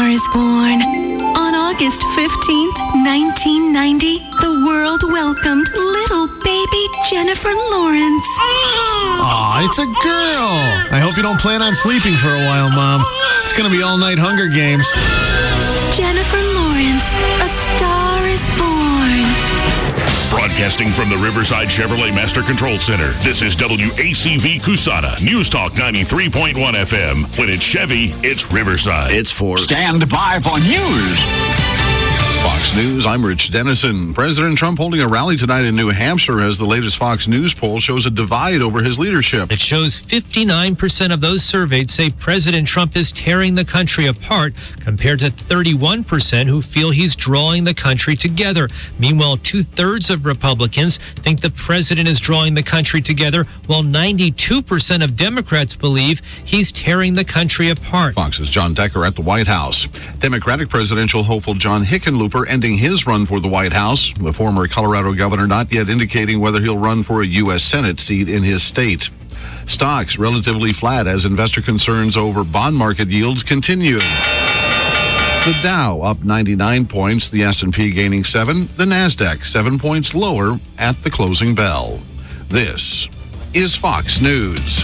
is born. On August 15th, 1990, the world welcomed little baby Jennifer Lawrence. Aw, it's a girl. I hope you don't plan on sleeping for a while, Mom. It's going to be all-night Hunger Games. Jennifer Lawrence, a star is born. Broadcasting from the Riverside Chevrolet Master Control Center, this is WACV Cusana, News Talk 93.1 FM. When it's Chevy, it's Riverside. It's for Stand by for news. Fox News, I'm Rich Dennison. President Trump holding a rally tonight in New Hampshire as the latest Fox News poll shows a divide over his leadership. It shows 59% of those surveyed say President Trump is tearing the country apart, compared to 31% who feel he's drawing the country together. Meanwhile, 2/3 of Republicans think the president is drawing the country together, while 92% of Democrats believe he's tearing the country apart. Fox's John Decker at the White House. Democratic presidential hopeful John Hickenlooper ending his run for the White House. The former Colorado governor not yet indicating whether he'll run for a U.S. Senate seat in his state. Stocks relatively flat as investor concerns over bond market yields continue. The Dow up 99 points, the S&P gaining 7, the Nasdaq 7 points lower at the closing bell. This is Fox News.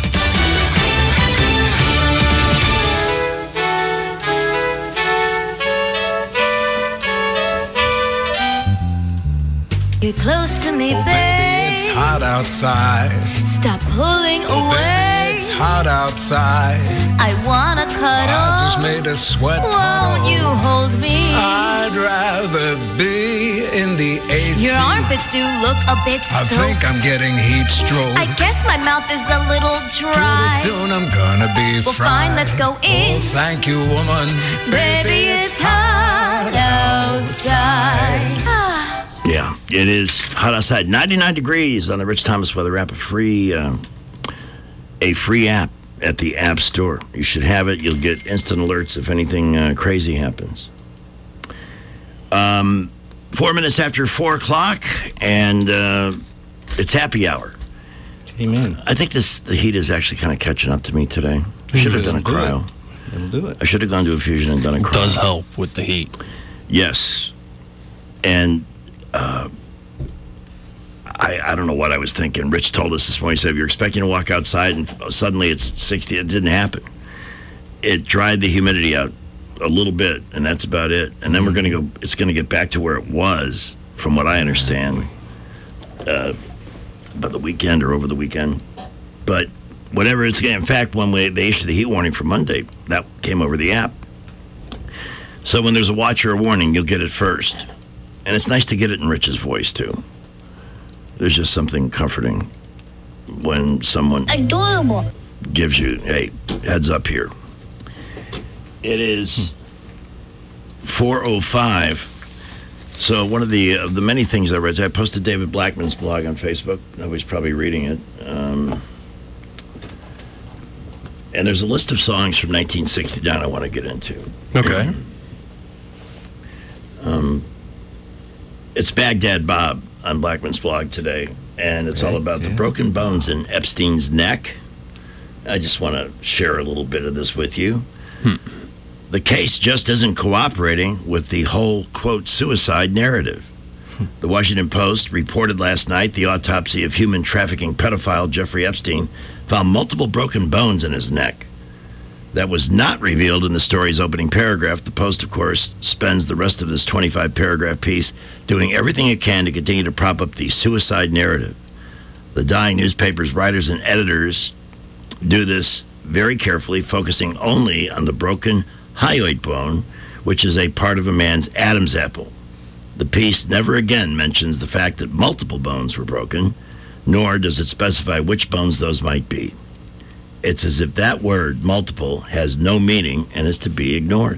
Get close to me, oh, babe. It's hot outside. Stop pulling oh, away. Baby, it's hot outside. I wanna cuddle. I just made a sweat Won't puddle. you hold me? I'd rather be in the AC. Your armpits do look a bit I soaked. think I'm getting heat stroke. I guess my mouth is a little dry. Pretty soon I'm gonna be well, fried. fine, let's go in. Oh, thank you, woman. Baby, it's hot outside. Yeah, it is hot outside. 99 degrees on the Rich Thomas Weather app. A free app at the App Store. You should have it. You'll get instant alerts if anything crazy happens. 4 minutes after 4 o'clock, and it's happy hour. Amen. I think the heat is actually kind of catching up to me today. I should have done a cryo. It'll do it. I should have gone to a fusion and done a cryo. It does help with the heat. Yes. And I don't know what I was thinking. Rich told us this morning, he said, if you're expecting to walk outside and suddenly it's 60, it didn't happen. It dried the humidity out a little bit, and that's about it. And then it's going to get back to where it was, from what I understand, by the weekend or over the weekend. But whatever it's getting, in fact, when they issued the heat warning for Monday, that came over the app. So when there's a watch or a warning, you'll get it first. And it's nice to get it in Rich's voice, too. There's just something comforting when someone Adorable. gives you, hey, heads up here. It is 4:05. So one of the many things I read, I posted David Blackman's blog on Facebook. Nobody's probably reading it. And there's a list of songs from 1969 I want to get into. Okay. It's Baghdad Bob on Blackman's blog today, and it's all about the broken bones in Epstein's neck. I just want to share a little bit of this with you. The case just isn't cooperating with the whole, quote, suicide narrative. The Washington Post reported last night the autopsy of human trafficking pedophile Jeffrey Epstein found multiple broken bones in his neck. That was not revealed in the story's opening paragraph. The Post, of course, spends the rest of this 25-paragraph piece doing everything it can to continue to prop up the suicide narrative. The dying newspaper's writers and editors do this very carefully, focusing only on the broken hyoid bone, which is a part of a man's Adam's apple. The piece never again mentions the fact that multiple bones were broken, nor does it specify which bones those might be. It's as if that word, multiple, has no meaning and is to be ignored.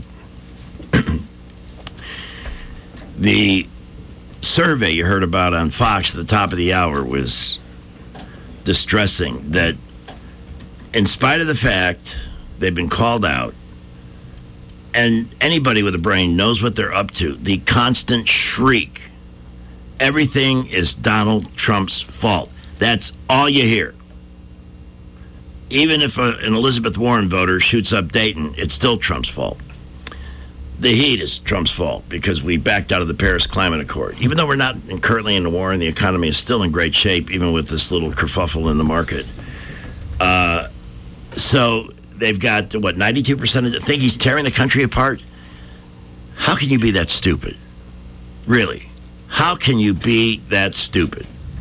The survey you heard about on Fox at the top of the hour was distressing, that in spite of the fact they've been called out, and anybody with a brain knows what they're up to, the constant shriek, everything is Donald Trump's fault. That's all you hear. Even if an Elizabeth Warren voter shoots up Dayton, it's still Trump's fault. the heat is Trump's fault because we backed out of the Paris Climate Accord. Even though we're not currently in a war and the economy is still in great shape, even with this little kerfuffle in the market. So they've got, 92% think he's tearing the country apart? How can you be that stupid? Really? How can you be that stupid?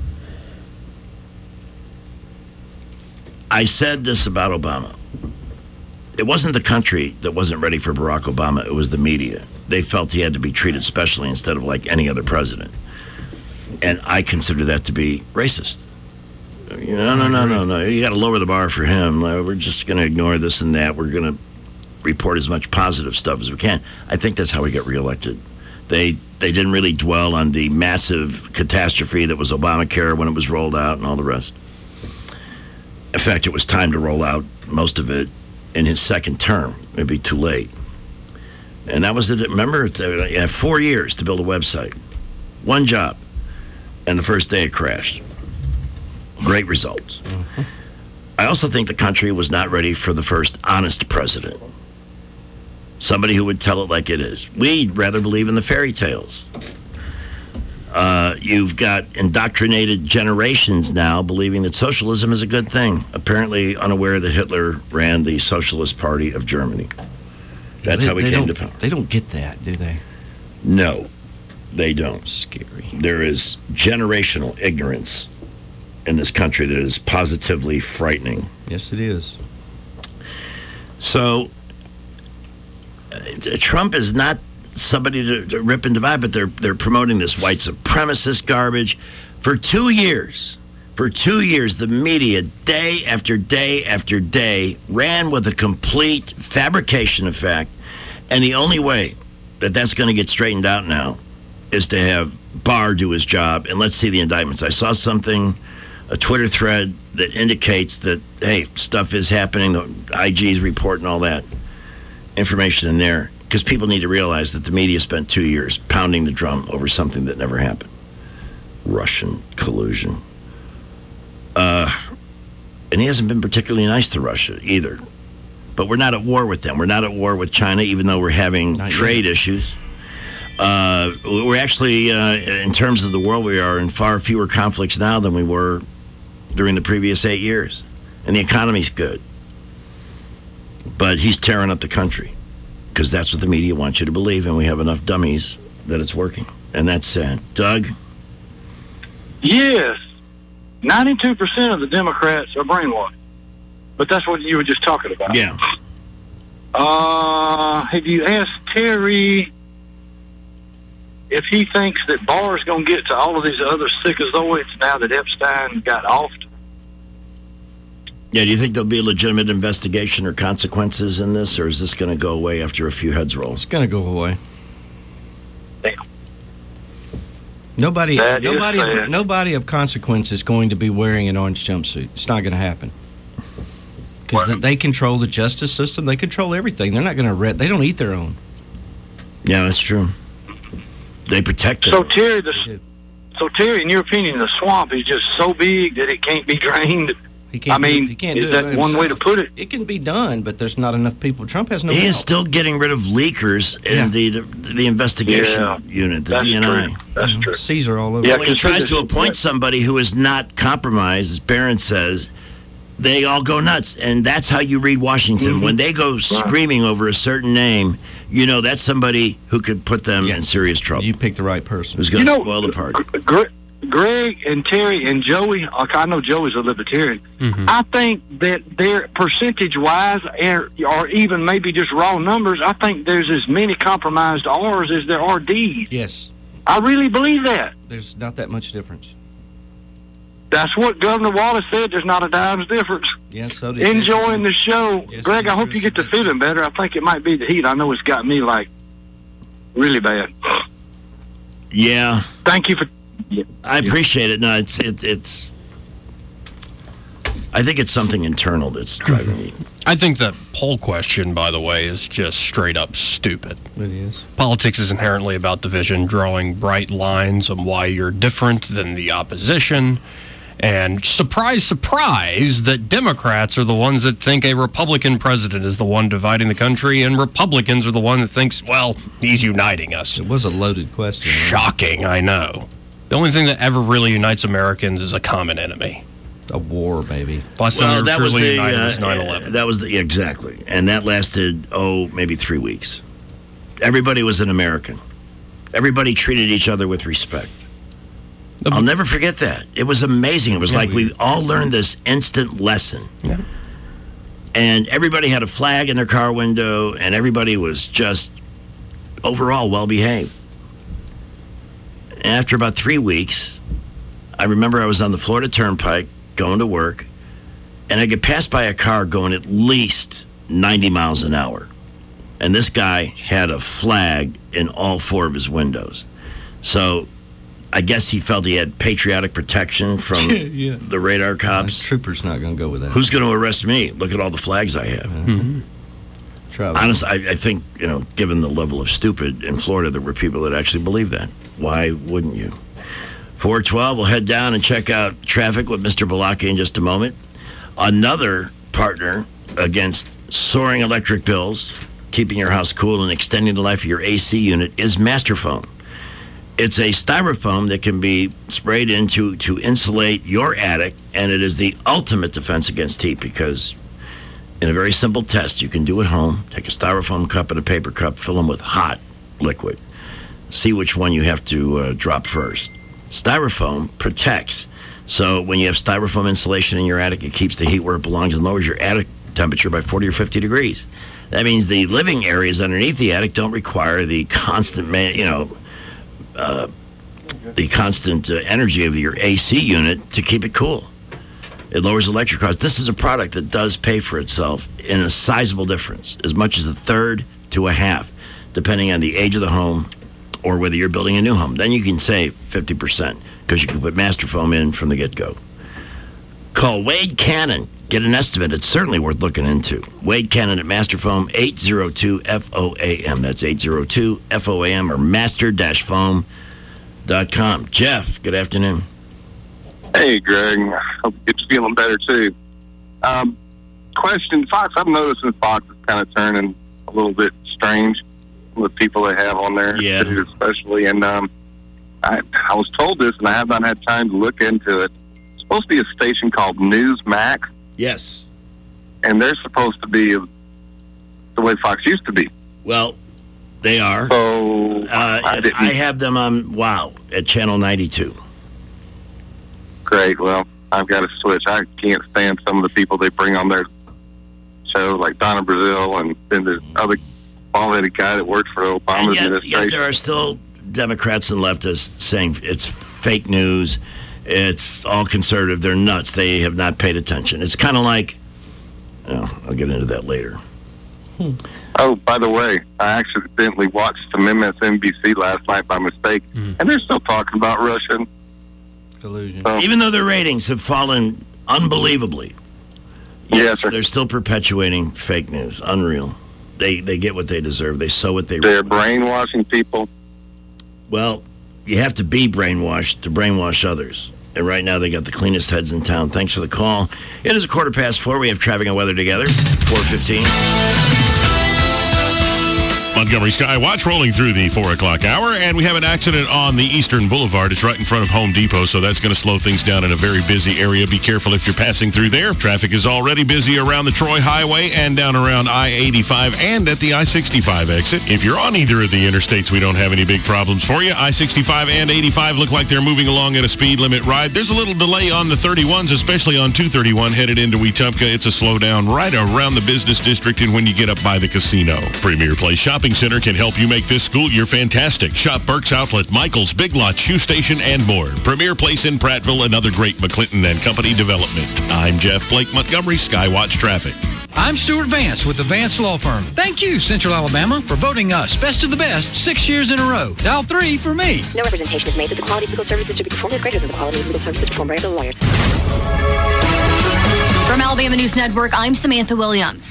I said this about Obama. It wasn't the country that wasn't ready for Barack Obama. It was the media. They felt he had to be treated specially instead of like any other president. And I consider that to be racist. No. You got to lower the bar for him. We're just going to ignore this and that. We're going to report as much positive stuff as we can. I think that's how we get reelected. They didn't really dwell on the massive catastrophe that was Obamacare when it was rolled out and all the rest. In fact, it was time to roll out most of it in his second term. It'd be too late. And that was it. Remember, you had 4 years to build a website. One job. And the first day it crashed. Great results. Mm-hmm. I also think the country was not ready for the first honest president. Somebody who would tell it like it is. We'd rather believe in the fairy tales. You've got indoctrinated generations now believing that socialism is a good thing, apparently unaware that Hitler ran the Socialist Party of Germany. That's how we came to power. They don't get that, do they? No, they don't. Scary. There is generational ignorance in this country that is positively frightening. Yes, it is. So, Trump is not somebody to rip and divide, but they're promoting this white supremacist garbage. For 2 years, the media, day after day after day, ran with a complete fabrication of fact. And the only way that that's going to get straightened out now is to have Barr do his job. And let's see the indictments. I saw something, a Twitter thread that indicates that, hey, stuff is happening, the IG's report and all that information in there. Because people need to realize that the media spent 2 years pounding the drum over something that never happened. Russian collusion. And he hasn't been particularly nice to Russia either. But we're not at war with them. We're not at war with China, even though we're having trade issues. We're actually, in terms of the world, we are in far fewer conflicts now than we were during the previous 8 years. And the economy's good. But he's tearing up the country. Because that's what the media wants you to believe, and we have enough dummies that it's working. And that's sad. Doug? Yes. 92% of the Democrats are brainwashed. But that's what you were just talking about. Yeah. Have you asked Terry if he thinks that Barr's going to get to all of these other sickazoids now that Epstein got offed? Yeah, do you think there'll be a legitimate investigation or consequences in this, or is this going to go away after a few heads roll? It's going to go away. Damn. Nobody of consequence is going to be wearing an orange jumpsuit. It's not going to happen. Because they control the justice system. They control everything. They're not going to they don't eat their own. Yeah, that's true. They protect it. So, Terry, in your opinion, the swamp is just so big that it can't be drained? Is that one way to put it? It can be done, but there's not enough people. Trump has no He help. is still getting rid of leakers in the investigation unit, the DNI. True. That's true. Caesar all over. Yeah, when he tries to appoint somebody who is not compromised, as Barron says, they all go nuts. And that's how you read Washington. Mm-hmm. When they go screaming over a certain name, you know that's somebody who could put them in serious trouble. You picked the right person. Who's going to spoil the party. Greg and Terry and Joey, I know Joey's a libertarian. Mm-hmm. I think that they're percentage-wise, or even maybe just raw numbers, I think there's as many compromised R's as there are D's. Yes. I really believe that. There's not that much difference. That's what Governor Wallace said. There's not a dime's difference. Yes, so did Enjoying the show. Yes, Greg, I hope you get to feeling better. I think it might be the heat. I know it's got me, really bad. Yeah. Thank you for... I appreciate it. No, it's. I think it's something internal that's driving me. I think the poll question, by the way, is just straight up stupid. It is. Politics is inherently about division, drawing bright lines on why you're different than the opposition. And surprise, surprise, that Democrats are the ones that think a Republican president is the one dividing the country, and Republicans are the one that thinks, well, he's uniting us. It was a loaded question. Shocking, I know. The only thing that ever really unites Americans is a common enemy. A war, maybe. Last time they were truly united was 9/11. That was exactly. And that lasted, maybe 3 weeks. Everybody was an American. Everybody treated each other with respect. I'll never forget that. It was amazing. It was like we all learned this instant lesson. Yeah. And everybody had a flag in their car window, and everybody was just overall well-behaved. And after about 3 weeks, I remember I was on the Florida Turnpike going to work, and I get passed by a car going at least 90 miles an hour. And this guy had a flag in all 4 of his windows. So I guess he felt he had patriotic protection from the radar cops. The trooper's not going to go with that. Who's going to arrest me? Look at all the flags I have. Mm-hmm. Honestly, I think, given the level of stupid in Florida, there were people that actually believe that. Why wouldn't you? 412, we'll head down and check out traffic with Mr. Balaki in just a moment. Another partner against soaring electric bills, keeping your house cool and extending the life of your AC unit is Masterfoam. It's a styrofoam that can be sprayed in to insulate your attic, and it is the ultimate defense against heat because in a very simple test you can do at home, take a styrofoam cup and a paper cup, fill them with hot liquid. See which one you have to drop first. Styrofoam protects. So when you have styrofoam insulation in your attic, it keeps the heat where it belongs and lowers your attic temperature by 40 or 50 degrees. That means the living areas underneath the attic don't require the constant, energy of your AC unit to keep it cool. It lowers electric costs. This is a product that does pay for itself in a sizable difference, as much as a third to a half, depending on the age of the home or whether you're building a new home. Then you can save 50% because you can put Masterfoam in from the get-go. Call Wade Cannon. Get an estimate. It's certainly worth looking into. Wade Cannon at Masterfoam, 802-FOAM. That's 802-FOAM or master-foam.com. Jeff, good afternoon. Hey, Greg. Hope you're feeling better, too. Question, Fox. I've noticed that Fox is kind of turning a little bit strange with people they have on there, especially. And I was told this, and I have not had time to look into it. It's supposed to be a station called Newsmax. Yes. And they're supposed to be the way Fox used to be. Well, they are. So I have them on WOW at Channel 92. Great. Well, I've got to switch. I can't stand some of the people they bring on their show, like Donna Brazile, and then the other bald-headed guy that worked for Obama's administration. Yet there are still Democrats and leftists saying it's fake news. It's all conservative. They're nuts. They have not paid attention. It's kind of like, I'll get into that later. Oh, by the way, I accidentally watched some MSNBC last night by mistake, and they're still talking about Russian collusion. So, even though their ratings have fallen unbelievably, yes, they're still perpetuating fake news. Unreal. They get what they deserve. They sow what they reap. They're brainwashing people. Well, you have to be brainwashed to brainwash others. And right now, they got the cleanest heads in town. Thanks for the call. It is 4:15. We have traffic and weather together. 4:15. Montgomery Skywatch rolling through the 4 o'clock hour, and we have an accident on the Eastern Boulevard. It's right in front of Home Depot, so that's going to slow things down in a very busy area. Be careful if you're passing through there. Traffic is already busy around the Troy Highway and down around I-85 and at the I-65 exit. If you're on either of the interstates, we don't have any big problems for you. I-65 and 85 look like they're moving along at a speed limit ride. There's a little delay on the 31s, especially on 231 headed into Wetumpka. It's a slowdown right around the business district and when you get up by the casino. Premier Place Shopping Center can help you make this school year fantastic. Shop Burke's Outlet, Michael's, Big Lots, Shoe Station, and more. Premier Place in Prattville, another great McClinton and Company development. I'm Jeff Blake, Montgomery Skywatch Traffic. I'm Stuart Vance with the Vance Law Firm. Thank you, Central Alabama, for voting us best of the best 6 years in a row. Dial 3 for me. No representation is made that the quality of legal services to be performed is greater than the quality of legal services performed by other lawyers. From Alabama News Network, I'm Samantha Williams.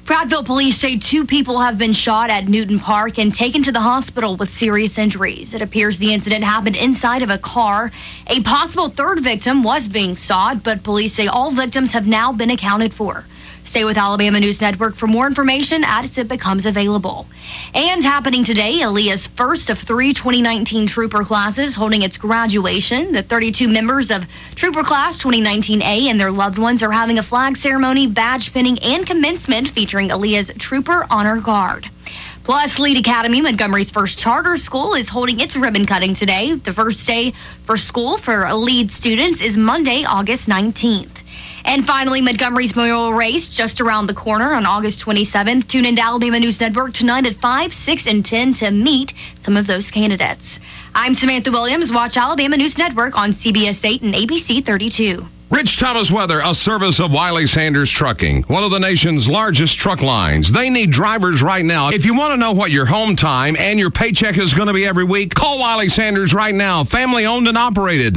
Prattville police say 2 people have been shot at Newton Park and taken to the hospital with serious injuries. It appears the incident happened inside of a car. A possible 3rd victim was being sought, but police say all victims have now been accounted for. Stay with Alabama News Network for more information as it becomes available. And happening today, Aaliyah's first of 3 2019 Trooper classes holding its graduation. The 32 members of Trooper Class 2019A and their loved ones are having a flag ceremony, badge pinning, and commencement featuring Aaliyah's Trooper Honor Guard. Plus, Lead Academy, Montgomery's first charter school, is holding its ribbon cutting today. The first day for school for Lead students is Monday, August 19th. And finally, Montgomery's mayoral race just around the corner on August 27th. Tune in to Alabama News Network tonight at 5, 6, and 10 to meet some of those candidates. I'm Samantha Williams. Watch Alabama News Network on CBS 8 and ABC 32. Rich Thomas Weather, a service of Wiley Sanders Trucking, one of the nation's largest truck lines. They need drivers right now. If you want to know what your home time and your paycheck is going to be every week, call Wiley Sanders right now. Family owned and operated.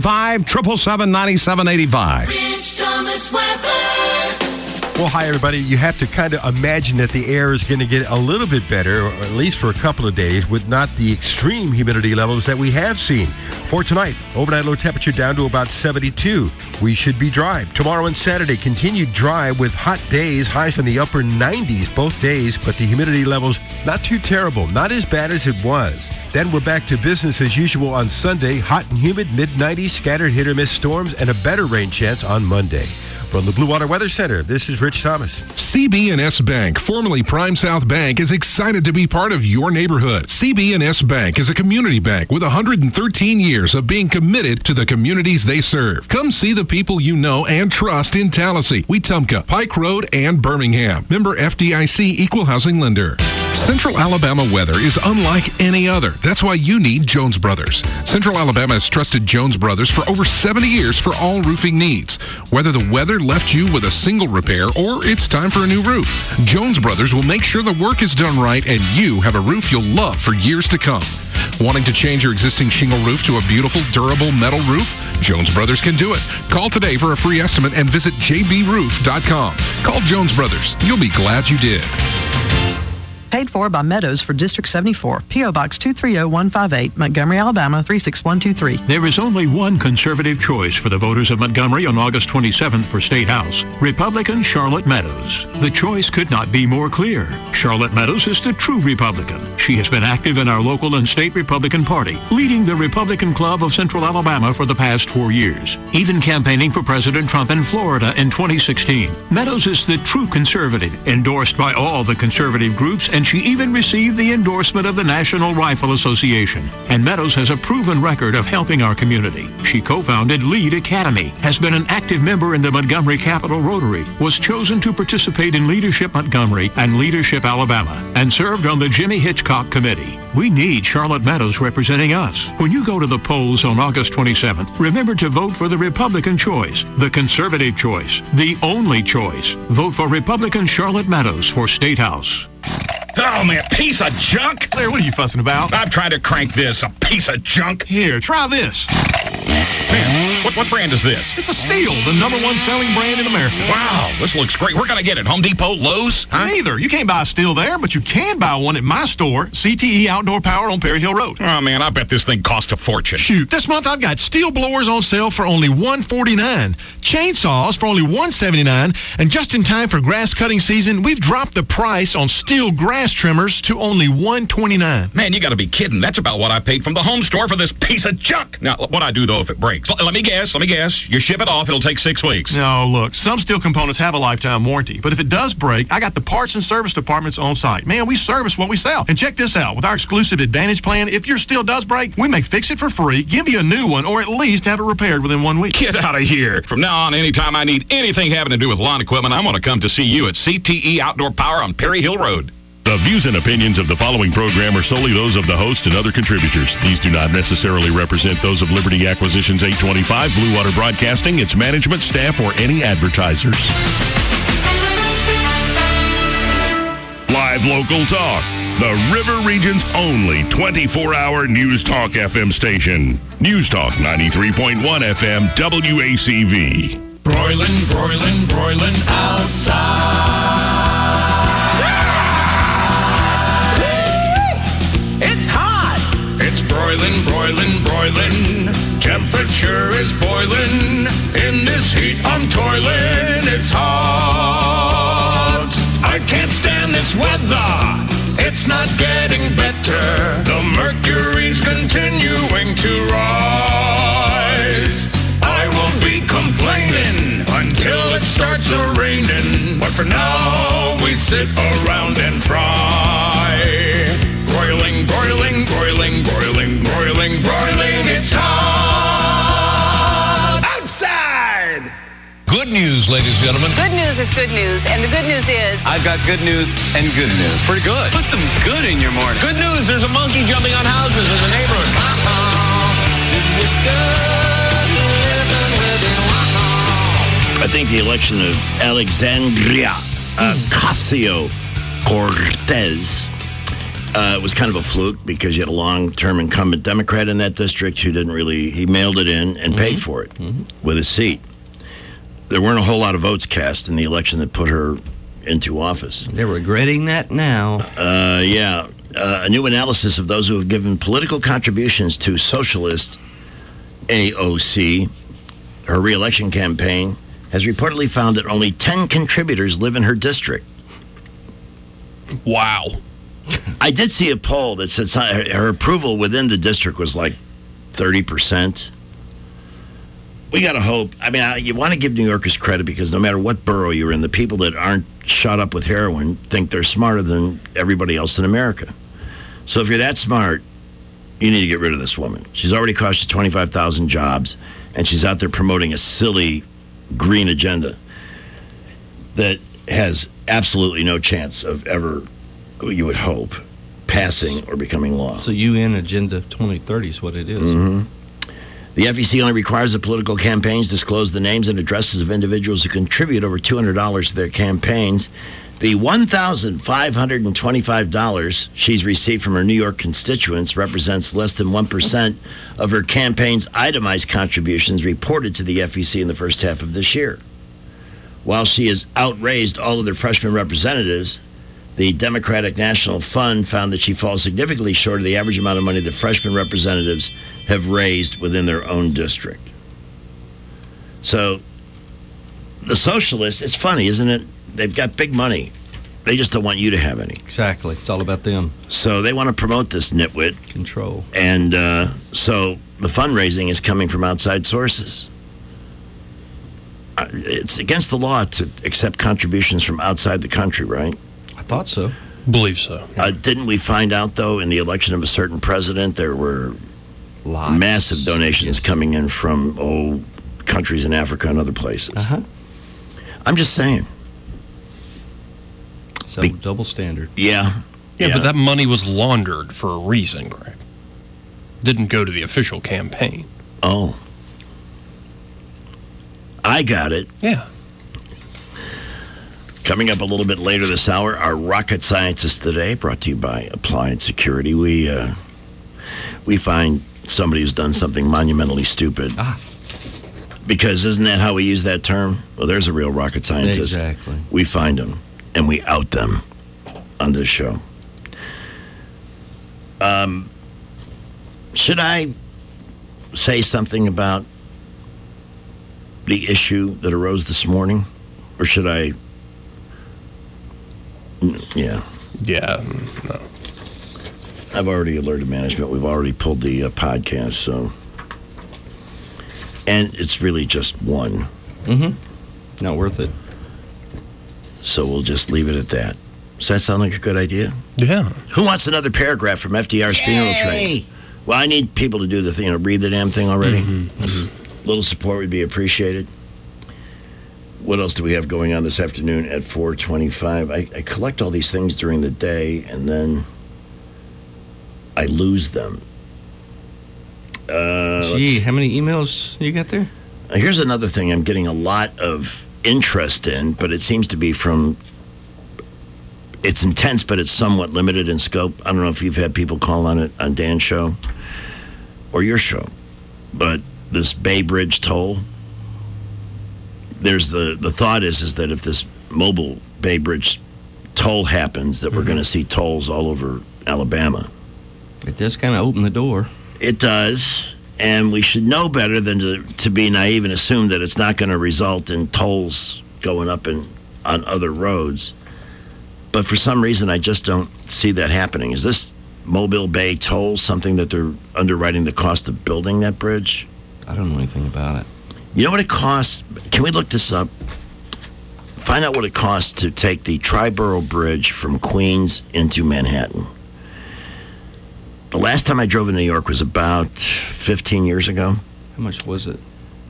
855-777-9785. Rich Thomas Weather. Well, hi, everybody. You have to kind of imagine that the air is going to get a little bit better, or at least for a couple of days, with not the extreme humidity levels that we have seen. For tonight, overnight low temperature down to about 72. We should be dry. Tomorrow and Saturday, continued dry with hot days, highs in the upper 90s both days, but the humidity levels not too terrible, not as bad as it was. Then we're back to business as usual on Sunday, hot and humid, mid-90s, scattered hit-or-miss storms, and a better rain chance on Monday. From the Blue Water Weather Center, this is Rich Thomas. CB&S Bank, formerly Prime South Bank, is excited to be part of your neighborhood. CB&S Bank is a community bank with 113 years of being committed to the communities they serve. Come see the people you know and trust in Tallahassee, Wetumpka, Pike Road, and Birmingham. Member FDIC Equal Housing Lender. Central Alabama weather is unlike any other. That's why you need Jones Brothers. Central Alabama has trusted Jones Brothers for over 70 years for all roofing needs. Whether the weather left you with a single repair or it's time for a new roof, Jones Brothers will make sure the work is done right and you have a roof you'll love for years to come. Wanting to change your existing shingle roof to a beautiful, durable metal roof? Jones Brothers can do it. Call today for a free estimate and visit jbroof.com. Call Jones Brothers. You'll be glad you did. Paid for by Meadows for District 74, P.O. Box 230158, Montgomery, Alabama 36123. There is only one conservative choice for the voters of Montgomery on August 27th for State House, Republican Charlotte Meadows. The choice could not be more clear. Charlotte Meadows is the true Republican. She has been active in our local and state Republican Party, leading the Republican Club of Central Alabama for the past 4 years, even campaigning for President Trump in Florida in 2016. Meadows is the true conservative, endorsed by all the conservative groups, and she even received the endorsement of the National Rifle Association. And Meadows has a proven record of helping our community. She co-founded Lead Academy, has been an active member in the Montgomery Capital Rotary, was chosen to participate in Leadership Montgomery and Leadership Alabama, and served on the Jimmy Hitchcock Committee. We need Charlotte Meadows representing us. When you go to the polls on August 27th, remember to vote for the Republican choice, the conservative choice, the only choice. Vote for Republican Charlotte Meadows for State House. Oh, man, piece of junk! Claire, what are you fussing about? I'm trying to crank this, a piece of junk. Here, try this. Man, what brand is this? It's a Steel, the #1 selling brand in America. Wow, this looks great. Where can I get it? Home Depot, Lowe's? Huh? Neither. You can't buy a Steel there, but you can buy one at my store, CTE Outdoor Power on Perry Hill Road. Oh, man, I bet this thing cost a fortune. Shoot, this month I've got Steel blowers on sale for only $149, chainsaws for only $179, and just in time for grass cutting season, we've dropped the price on Steel grass trimmers to only $129. Man, you got to be kidding. That's about what I paid from the home store for this piece of junk. Now, what I do, though, if it breaks? Let me guess. You ship it off, it'll take 6 weeks. No, look, some Steel components have a lifetime warranty, but if it does break, I got the parts and service departments on site. Man, we service what we sell. And check this out. With our exclusive Advantage plan, if your Steel does break, we may fix it for free, give you a new one, or at least have it repaired within 1 week. Get out of here. From now on, anytime I need anything having to do with lawn equipment, I'm going to come to see you at CTE Outdoor Power on Perry Hill Road. The views and opinions of the following program are solely those of the host and other contributors. These do not necessarily represent those of Liberty Acquisitions 825, Blue Water Broadcasting, its management, staff, or any advertisers. Live local talk. The River Region's only 24-hour News Talk FM station. News Talk 93.1 FM WACV. Broiling outside. it's not getting better. The mercury's continuing to rise. I won't be complaining until it starts a-raining. But for now, we sit around and fry. Broiling, broiling, broiling, broiling, broiling, broiling, it's hot outside! Good news, ladies and gentlemen. Good news is good news, and the good news is... I've got good news and good news. Pretty good. Put some good in your morning. Good news, there's a monkey jumping on houses in the neighborhood. I think the election of Alexandria Ocasio-Cortez was kind of a fluke because you had a long-term incumbent Democrat in that district who didn't really... He mailed it in and paid for it with his seat. There weren't a whole lot of votes cast in the election that put her into office. They're regretting that now. Yeah. A new analysis of those who have given political contributions to socialist AOC, her re-election campaign, has reportedly found that only 10 contributors live in her district. Wow. I did see a poll that said her approval within the district was like 30%. We got to hope. I mean, you want to give New Yorkers credit because no matter what borough you're in, the people that aren't shot up with heroin think they're smarter than everybody else in America. So if you're that smart, you need to get rid of this woman. She's already cost you 25,000 jobs, and she's out there promoting a silly green agenda that has absolutely no chance of ever, you would hope, passing or becoming law. So UN Agenda 2030 is what it is. Mm-hmm. The FEC only requires that political campaigns disclose the names and addresses of individuals who contribute over $200 to their campaigns. The $1,525 she's received from her New York constituents represents less than 1% of her campaign's itemized contributions reported to the FEC in the first half of this year. While she has outraised all of their freshman representatives, the Democratic National Fund found that she falls significantly short of the average amount of money that freshman representatives have raised within their own district. So, the socialists, it's funny, isn't it? They've got big money. They just don't want you to have any. Exactly. It's all about them. So, they want to promote this nitwit. Control. And so, the fundraising is coming from outside sources. It's against the law to accept contributions from outside the country, right? I thought so. Believe so. Didn't we find out, though, in the election of a certain president, there were massive donations coming in from, countries in Africa and other places? I'm just saying. So, double standard. Yeah. Yeah, but that money was laundered for a reason, Greg. Didn't go to the official campaign. Oh. I got it. Yeah. Coming up a little bit later this hour, our rocket scientists today, brought to you by Applied Security. We find somebody who's done something monumentally stupid. Because isn't that how we use that term? Well, there's a real rocket scientist. Exactly. We find them, and we out them on this show. Should I say something about the issue that arose this morning? Or should I... Yeah. Yeah, no. I've already alerted management. We've already pulled the podcast, so... And it's really just one. Not worth it. So we'll just leave it at that. Does that sound like a good idea? Yeah. Who wants another paragraph from FDR's funeral train? Well, I need people to do the thing, read the damn thing already. A little support would be appreciated. What else do we have going on this afternoon at 4:25? I collect all these things during the day, and then I lose them. Gee, how many emails you got there? Here's another thing I'm getting a lot of interest in, but it seems to be from... It's intense, but it's somewhat limited in scope. I don't know if you've had people call on it on Dan's show or your show, but this Bay Bridge toll, there's the thought is that if this mobile Bay Bridge toll happens, that we're going to see tolls all over Alabama. It does kind of open the door. It does, and we should know better than to be naive and assume that it's not going to result in tolls going up on other roads. But for some reason, I just don't see that happening. Is this Mobile Bay toll something that they're underwriting the cost of building that bridge? I don't know anything about it. You know what it costs? Can we look this up? Find out what it costs to take the Triborough Bridge from Queens into Manhattan. The last time I drove in New York was about 15 years ago. How much was it?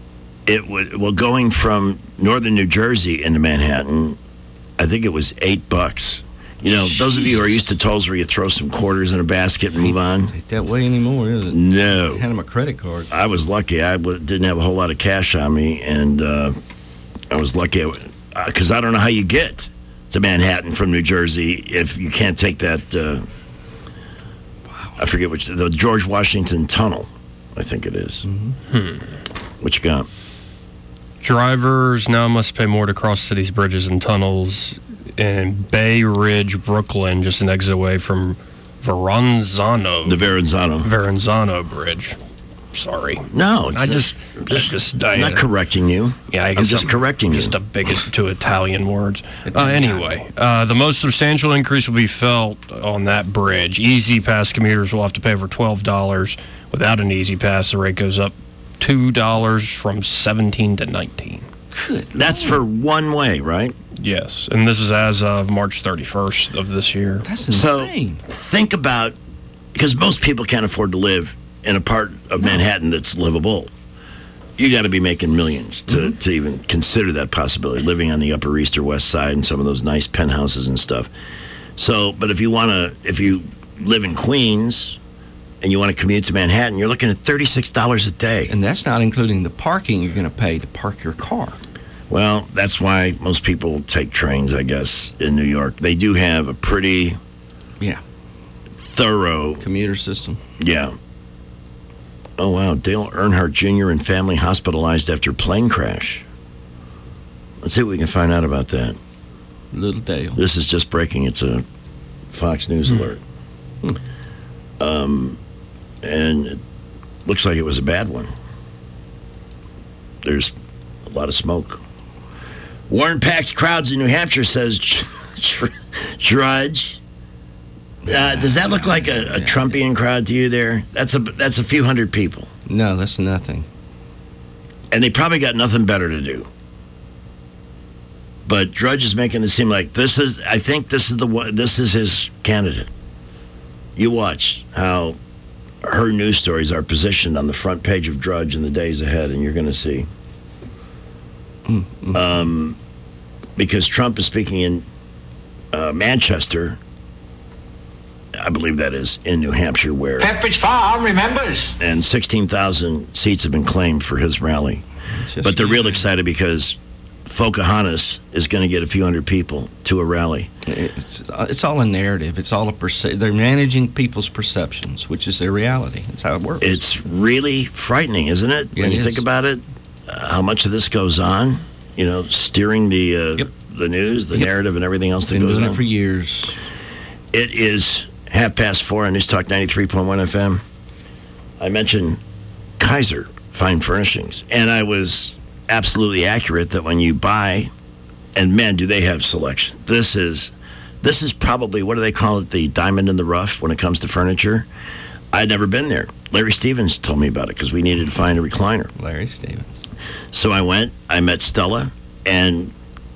Going from northern New Jersey into Manhattan, I think it was $8. You know, those of you who are used to tolls where you throw some quarters in a basket and move on. Ain't that way anymore, is it? No. Hand them a credit card. I was lucky. I didn't have a whole lot of cash on me, and I was lucky because I don't know how you get to Manhattan from New Jersey if you can't take that. I forget the George Washington Tunnel, I think it is. What you got? Drivers now must pay more to cross cities, bridges, and tunnels in Bay Ridge, Brooklyn, just an exit away from Verrazano. The Verrazano Bridge. Sorry. No, I just I'm not correcting you. Yeah, I'm just correcting you. Just a bigot to Italian words. Anyway, the most substantial increase will be felt on that bridge. Easy Pass commuters will have to pay over $12. Without an Easy Pass, the rate goes up $2 from $17 to $19. Good. That's for one way, right? Yes, and this is as of March 31st of this year. That's insane. So think about, because most people can't afford to live in a part of Manhattan that's livable. You got to be making millions to even consider that possibility, living on the Upper East or West Side and some of those nice penthouses and stuff. So, but if you live in Queens and you want to commute to Manhattan, you're looking at $36 a day. And that's not including the parking you're going to pay to park your car. Well, that's why most people take trains, I guess, in New York. They do have a pretty thorough commuter system. Yeah. Oh, wow. Dale Earnhardt Jr. and family hospitalized after plane crash. Let's see what we can find out about that. Little Dale. This is just breaking. It's a Fox News alert. And it looks like it was a bad one. There's a lot of smoke. Warren packs crowds in New Hampshire, says Drudge. Does that look like a Trumpian crowd to you there? That's a few hundred people. No, that's nothing. And they probably got nothing better to do. But Drudge is making it seem like this is his candidate. You watch how her news stories are positioned on the front page of Drudge in the days ahead, and you're going to see. Because Trump is speaking in Manchester, I believe that is, in New Hampshire, where Pepperidge Farm remembers. And 16,000 seats have been claimed for his rally. But they're real excited because Pocahontas is going to get a few hundred people to a rally. It's all a narrative. It's all they're managing people's perceptions, which is their reality. That's how it works. It's really frightening, isn't it? Yeah, when you it think is. about it, how much of this goes on, steering the news, the narrative, and everything else that Been goes doing on. it for years. It is 4:30 on News Talk 93.1 FM. I mentioned Kaiser Fine Furnishings, and I was absolutely accurate that when you buy, and man, do they have selection. This is probably, what do they call it, the diamond in the rough when it comes to furniture. I'd never been there. Larry Stevens told me about it because we needed to find a recliner. Larry Stevens. So I went, I met Stella, and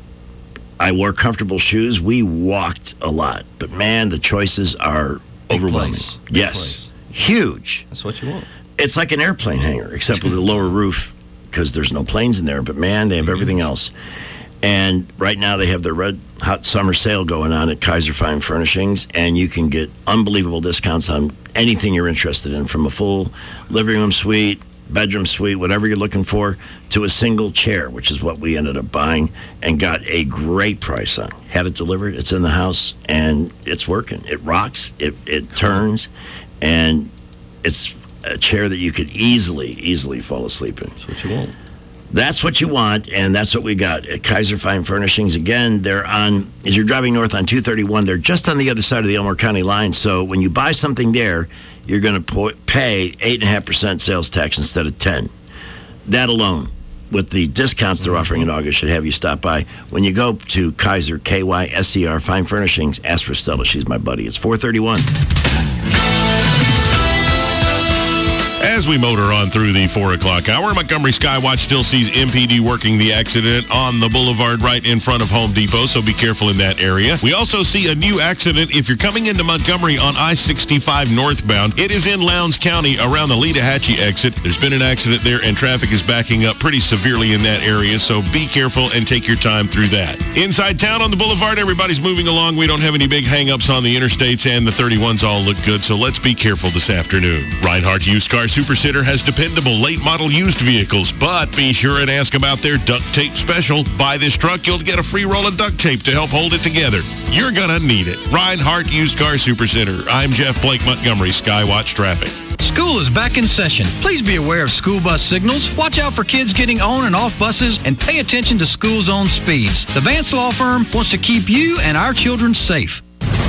I wore comfortable shoes. We walked a lot, but man, the choices are overwhelming. Big Yes, place. Huge. That's what you want. It's like an airplane hangar, except with a lower roof because there's no planes in there. But man, they have everything else. And right now they have their red hot summer sale going on at Kaiser Fine Furnishings, and you can get unbelievable discounts on anything you're interested in, from a full living room suite, bedroom suite, whatever you're looking for, to a single chair, which is what we ended up buying and got a great price on. Had it delivered, it's in the house, and it's working. It rocks, it turns, and it's a chair that you could easily fall asleep in. That's what you want. That's what you want, and that's what we got at Kaiser Fine Furnishings. Again, they're on, as you're driving north on 231, they're just on the other side of the Elmore County line. So when you buy something there, you're going to pay 8.5% sales tax instead of 10. That alone with the discounts they're offering in August, should have you stop by. When you go to Kaiser, KYSER, Fine Furnishings, ask for Stella. She's my buddy. It's 431. As we motor on through the 4 o'clock hour, Montgomery Skywatch still sees MPD working the accident on the boulevard right in front of Home Depot, so be careful in that area. We also see a new accident if you're coming into Montgomery on I-65 northbound. It is in Lowndes County around the Leadahachie exit. There's been an accident there, and traffic is backing up pretty severely in that area, so be careful and take your time through that. Inside town on the boulevard, everybody's moving along. We don't have any big hang-ups on the interstates, and the 31s all look good, so let's be careful this afternoon. Reinhardt Used Car Super Center has dependable late model used vehicles, but be sure and ask about their duct tape special. Buy this truck, you'll get a free roll of duct tape to help hold it together. You're gonna need it. Reinhardt Used Car Super Center. I'm Jeff Blake, Montgomery Skywatch Traffic. School is back in session. Please be aware of school bus signals. Watch out for kids getting on and off buses, and pay attention to school zone speeds. The Vance Law Firm wants to keep you and our children safe.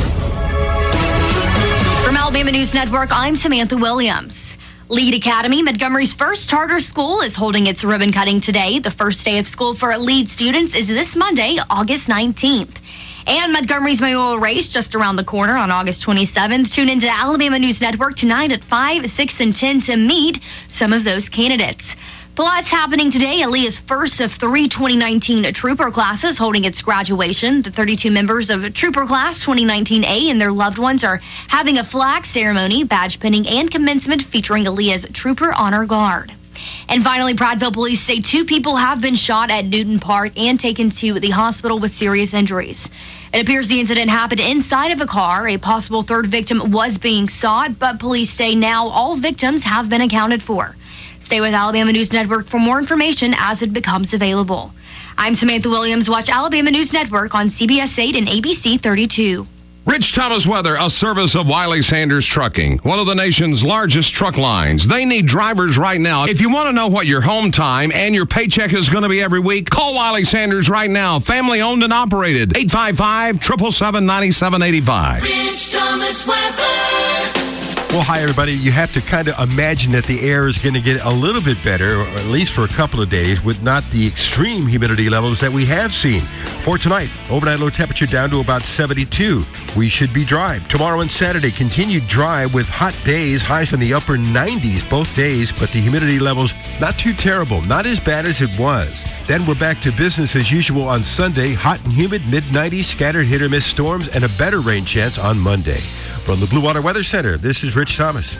From Alabama News Network, I'm Samantha Williams. Lead Academy, Montgomery's first charter school, is holding its ribbon cutting today. The first day of school for Lead students is this Monday, August 19th. And Montgomery's mayoral race just around the corner on August 27th. Tune into Alabama News Network tonight at 5, 6, and 10 to meet some of those candidates. Plus, happening today, Aaliyah's first of 3 2019 Trooper classes holding its graduation. The 32 members of Trooper Class 2019A and their loved ones are having a flag ceremony, badge pinning, and commencement featuring Aaliyah's Trooper Honor Guard. And finally, Prattville police say 2 people have been shot at Newton Park and taken to the hospital with serious injuries. It appears the incident happened inside of a car. A possible third victim was being sought, but police say now all victims have been accounted for. Stay with Alabama News Network for more information as it becomes available. I'm Samantha Williams. Watch Alabama News Network on CBS 8 and ABC 32. Rich Thomas Weather, a service of Wiley Sanders Trucking, one of the nation's largest truck lines. They need drivers right now. If you want to know what your home time and your paycheck is going to be every week, call Wiley Sanders right now. Family owned and operated. 855-777-9785. Rich Thomas Weather. Well, hi, everybody. You have to kind of imagine that the air is going to get a little bit better, or at least for a couple of days, with not the extreme humidity levels that we have seen. For tonight, overnight low temperature down to about 72. We should be dry. Tomorrow and Saturday, continued dry with hot days, highs in the upper 90s both days, but the humidity levels not too terrible, not as bad as it was. Then we're back to business as usual on Sunday, hot and humid, mid-90s, scattered hit-or-miss storms, and a better rain chance on Monday. From the Blue Water Weather Center, this is Rich Thomas.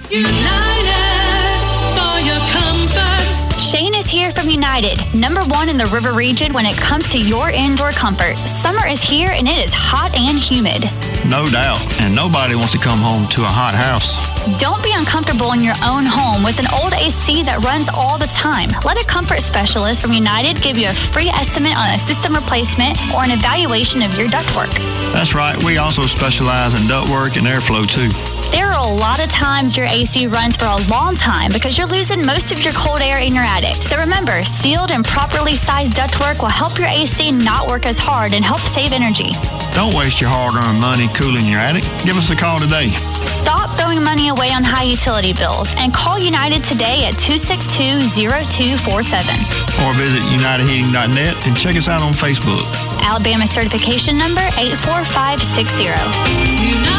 Shane is here from United, #1 in the River region when it comes to your indoor comfort. Summer is here and it is hot and humid. No doubt, and nobody wants to come home to a hot house. Don't be uncomfortable in your own home with an old AC that runs all the time. Let a comfort specialist from United give you a free estimate on a system replacement or an evaluation of your ductwork. That's right, we also specialize in ductwork and airflow too. There are a lot of times your AC runs for a long time because you're losing most of your cold air in your attic. So remember, sealed and properly sized ductwork will help your AC not work as hard and help save energy. Don't waste your hard-earned money cooling your attic. Give us a call today. Stop throwing money away on high utility bills and call United today at 262-0247. Or visit UnitedHeating.net and check us out on Facebook. Alabama certification number 84560.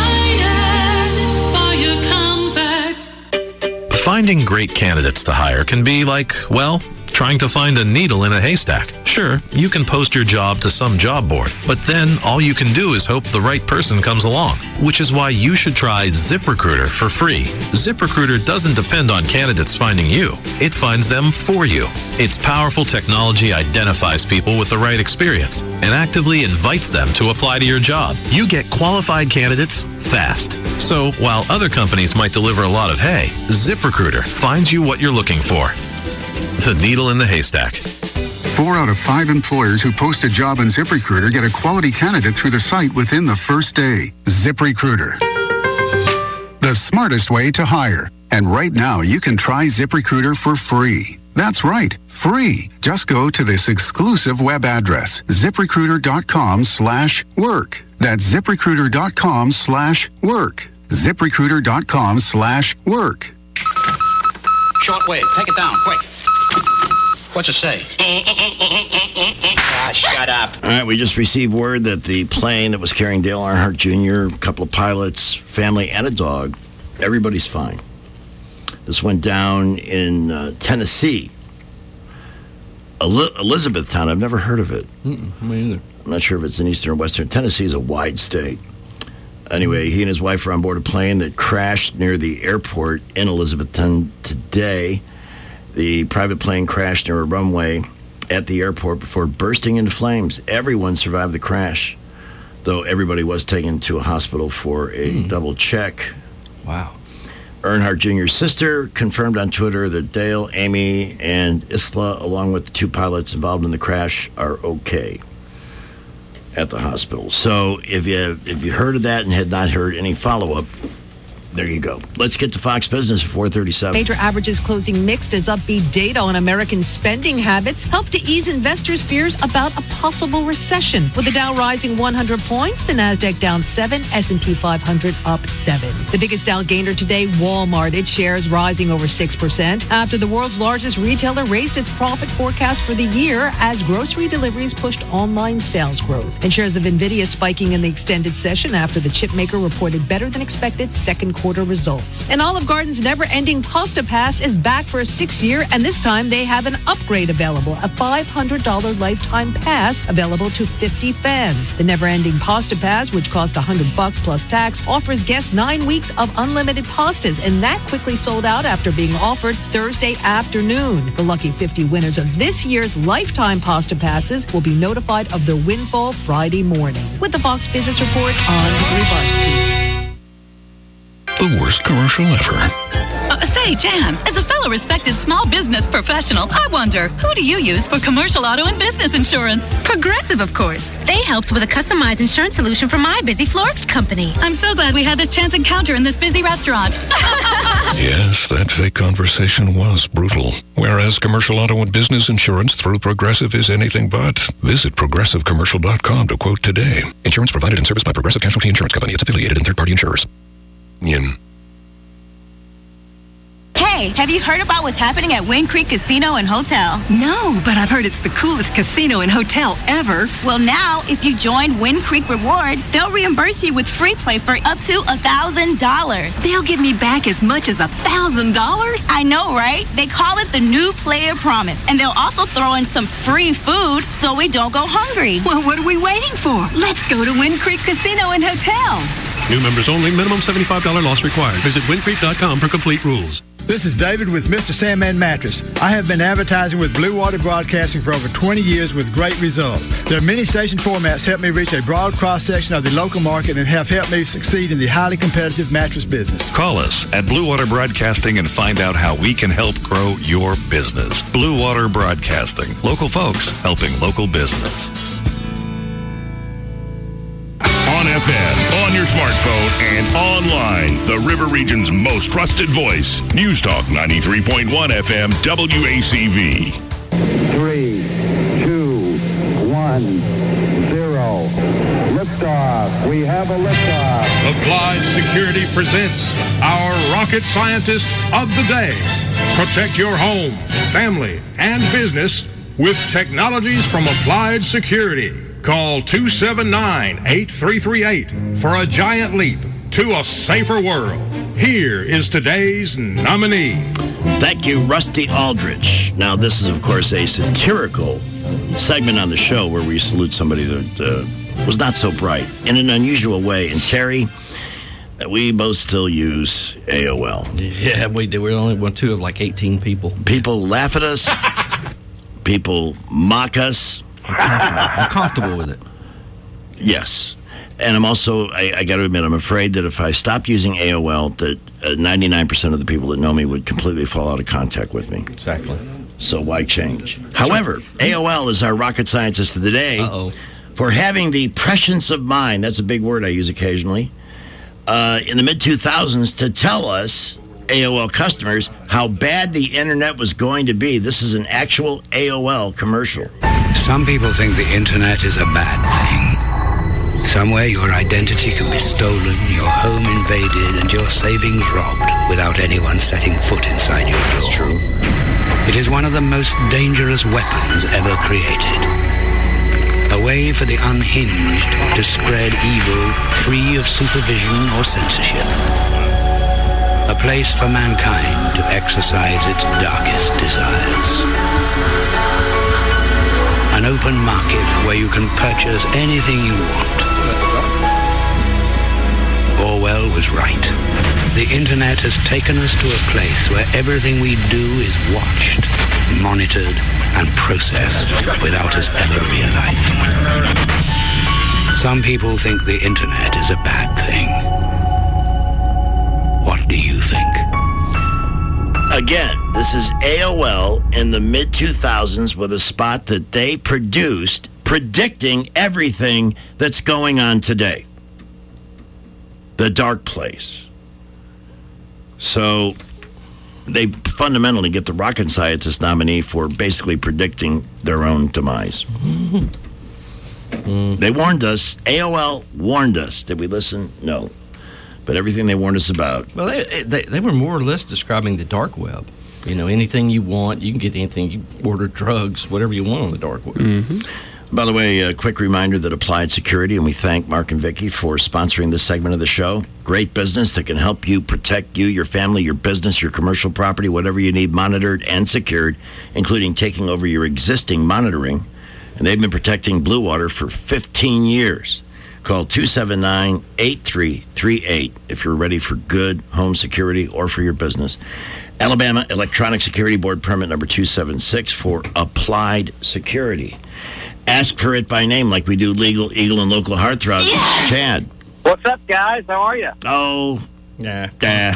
Finding great candidates to hire can be like, well, trying to find a needle in a haystack. Sure, you can post your job to some job board, but then all you can do is hope the right person comes along, which is why you should try ZipRecruiter for free. ZipRecruiter doesn't depend on candidates finding you. It finds them for you. Its powerful technology identifies people with the right experience and actively invites them to apply to your job. You get qualified candidates fast. So while other companies might deliver a lot of hay, ZipRecruiter finds you what you're looking for. The needle in the haystack. 4 out of 5 employers who post a job on ZipRecruiter get a quality candidate through the site within the first day. ZipRecruiter. The smartest way to hire. And right now, you can try ZipRecruiter for free. That's right, free. Just go to this exclusive web address, ZipRecruiter.com/work. That's ZipRecruiter.com/work. ZipRecruiter.com/work. Shortwave, take it down, quick. What's it say? Shut up. All right, we just received word that the plane that was carrying Dale Earnhardt Jr., a couple of pilots, family, and a dog, everybody's fine. This went down in Tennessee. Elizabethtown, I've never heard of it. Me either. I'm not sure if it's in eastern or western. Tennessee is a wide state. Anyway, he and his wife were on board a plane that crashed near the airport in Elizabethtown today. The private plane crashed near a runway at the airport before bursting into flames. Everyone survived the crash, though everybody was taken to a hospital for a double check. Wow. Earnhardt Jr.'s sister confirmed on Twitter that Dale, Amy, and Isla, along with the two pilots involved in the crash, are okay at the hospital. So if you heard of that and had not heard any follow-up, there you go. Let's get to Fox Business at 4:37. Major averages closing mixed as upbeat data on American spending habits help to ease investors' fears about a possible recession. With the Dow rising 100 points, the Nasdaq down 7, S&P 500 up 7. The biggest Dow gainer today, Walmart, its shares rising over 6% after the world's largest retailer raised its profit forecast for the year as grocery deliveries pushed online sales growth. And shares of Nvidia spiking in the extended session after the chip maker reported better than expected second quarter results. And Olive Garden's never-ending Pasta Pass is back for a 6th year, and this time they have an upgrade available, a $500 lifetime pass available to 50 fans. The never-ending Pasta Pass, which costs $100 plus tax, offers guests 9 weeks of unlimited pastas, and that quickly sold out after being offered Thursday afternoon. The lucky 50 winners of this year's lifetime Pasta Passes will be notified of their windfall Friday morning. With the Fox Business Report, on Gribarsky. The worst commercial ever. Say, Jan, as a fellow respected small business professional, I wonder, who do you use for commercial auto and business insurance? Progressive, of course. They helped with a customized insurance solution for my busy florist company. I'm so glad we had this chance encounter in this busy restaurant. Yes, that fake conversation was brutal. Whereas commercial auto and business insurance through Progressive is anything but. Visit progressivecommercial.com to quote today. Insurance provided and serviced by Progressive Casualty Insurance Company. It's affiliated and third-party insurers. Hey, have you heard about what's happening at Wind Creek Casino and Hotel? No, but I've heard it's the coolest casino and hotel ever. Well, now, if you join Wind Creek Rewards, they'll reimburse you with free play for up to $1,000. They'll give me back as much as $1,000? I know, right? They call it the New Player Promise, and they'll also throw in some free food so we don't go hungry. Well, what are we waiting for? Let's go to Wind Creek Casino and Hotel. New members only. Minimum $75 loss required. Visit windcreek.com for complete rules. This is David with Mr. Sandman Mattress. I have been advertising with Blue Water Broadcasting for over 20 years with great results. Their many station formats help me reach a broad cross-section of the local market and have helped me succeed in the highly competitive mattress business. Call us at Blue Water Broadcasting and find out how we can help grow your business. Blue Water Broadcasting. Local folks helping local business. On FM, on your smartphone, and online. The River Region's most trusted voice. News Talk 93.1 FM WACV. 3, 2, 1, 0. Liftoff. We have a liftoff. Applied Security presents our rocket scientist of the day. Protect your home, family, and business with technologies from Applied Security. Call 279-8338 for a giant leap to a safer world. Here is today's nominee. Thank you, Rusty Aldrich. Now, this is, of course, a satirical segment on the show where we salute somebody that was not so bright in an unusual way. And Terry, we both still use AOL. Yeah, we do. We're only one, two of like 18 people. People laugh at us. People mock us. I'm comfortable with it. Yes. And I'm also, I got to admit, I'm afraid that if I stopped using AOL, that 99% of the people that know me would completely fall out of contact with me. Exactly. So why change? However, AOL is our rocket scientist of the day for having the prescience of mind, that's a big word I use occasionally, in the mid-2000s to tell us, AOL customers, how bad the internet was going to be. This is an actual AOL commercial. Some people think the internet is a bad thing. Somewhere your identity can be stolen, your home invaded, and your savings robbed without anyone setting foot inside your door. That's true. It is one of the most dangerous weapons ever created. A way for the unhinged to spread evil free of supervision or censorship. A place for mankind to exercise its darkest desires. An open market where you can purchase anything you want. Orwell was right. The internet has taken us to a place where everything we do is watched, monitored, and processed without us ever realizing. Some people think the internet is a bad thing. What do you think? Again, this is AOL in the mid-2000s with a spot that they produced predicting everything that's going on today. The dark place. So they fundamentally get the rocket scientist nominee for basically predicting their own demise. They warned us. AOL warned us. Did we listen? No. But everything they warned us about. Well, they were more or less describing the dark web. You know, anything you want, you can get anything. You order drugs, whatever you want on the dark web. Mm-hmm. By the way, a quick reminder that Applied Security, and we thank Mark and Vicki for sponsoring this segment of the show. Great business that can help you protect you, your family, your business, your commercial property, whatever you need monitored and secured, including taking over your existing monitoring. And they've been protecting Blue Water for 15 years. Call 279-8338 if you're ready for good home security or for your business. Alabama Electronic Security Board permit number 276 for Applied Security. Ask for it by name like we do Legal, Eagle, and Local Heartthrob. Yeah. Chad. What's up, guys? How are you? Oh. Yeah. Hey,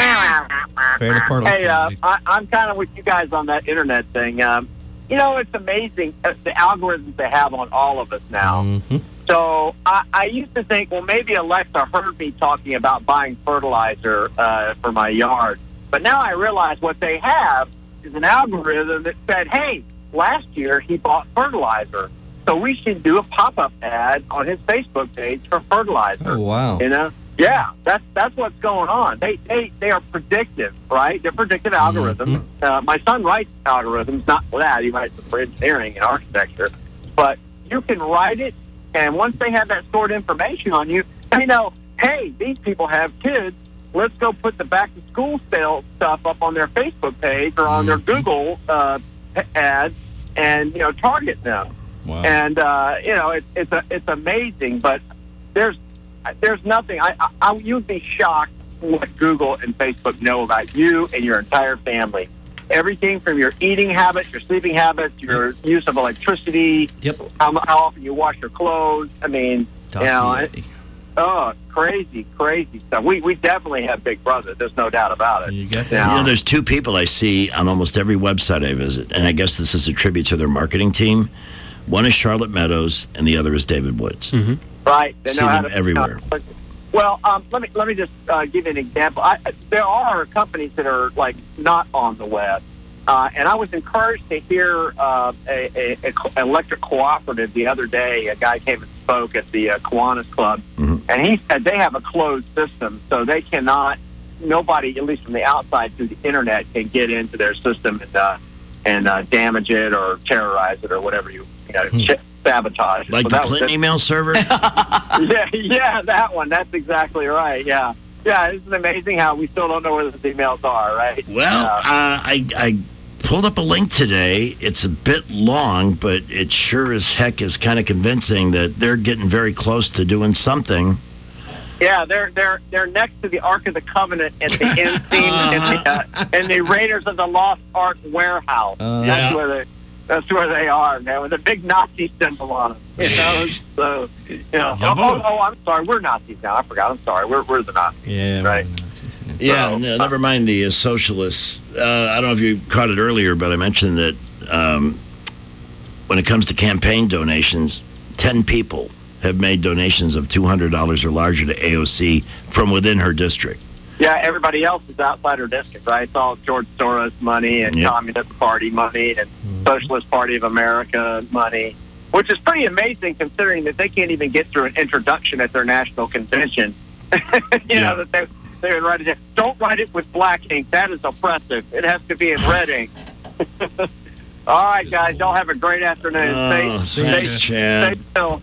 I'm kind of with you guys on that internet thing. You know, it's amazing the algorithms they have on all of us now. Mm-hmm. So I used to think, well, maybe Alexa heard me talking about buying fertilizer for my yard. But now I realize what they have is an algorithm that said, hey, last year he bought fertilizer. So we should do a pop-up ad on his Facebook page for fertilizer. Oh, wow. You know? Yeah, that's what's going on. They are predictive, right? They're predictive algorithms. Mm-hmm. My son writes algorithms, not for that. He writes them for engineering and architecture. But you can write it, and once they have that stored information on you, they know, hey, these people have kids. Let's go put the back-to-school sale stuff up on their Facebook page or on their Google ads and, you know, target them. Wow. And, you know, it's amazing, but there's nothing. You'd be shocked what Google and Facebook know about you and your entire family. Everything from your eating habits, your sleeping habits, your use of electricity, how often you wash your clothes. I mean, crazy stuff. We definitely have Big Brother. There's no doubt about it. You get that. You know, there's two people I see on almost every website I visit, and I guess this is a tribute to their marketing team. One is Charlotte Meadows, and the other is David Woods. Mm-hmm. Right. They see know how them to, everywhere. Well, let me just give you an example. There are companies that are like not on the web, and I was encouraged to hear a electric cooperative the other day. A guy came and spoke at the Kiwanis Club, and he said they have a closed system, so they cannot. Nobody, at least from the outside through the internet, can get into their system and damage it or terrorize it or whatever you know. Sabotage. Like the Clinton email server? yeah, that one. That's exactly right. Yeah. Isn't it amazing how we still don't know where the emails are, right? Well, I pulled up a link today. It's a bit long, but it sure as heck is kind of convincing that they're getting very close to doing something. Yeah, they're next to the Ark of the Covenant at the end scene in the Raiders of the Lost Ark warehouse. That's where they are, man, with a big Nazi symbol on them. You know, so you know. Oh, I'm sorry, we're Nazis now. I forgot. I'm sorry, we're the Nazis. Yeah, right. Yeah, no, never mind the socialists. I don't know if you caught it earlier, but I mentioned that when it comes to campaign donations, 10 people have made donations of $200 or larger to AOC from within her district. Yeah, everybody else is outside her district, right? It's all George Soros money and Communist Party money and Socialist Party of America money, which is pretty amazing considering that they can't even get through an introduction at their national convention. You know, that they would write it. Don't write it with black ink. That is oppressive. It has to be in red ink. All right, guys. Y'all have a great afternoon. Thanks, Chad. Stay still.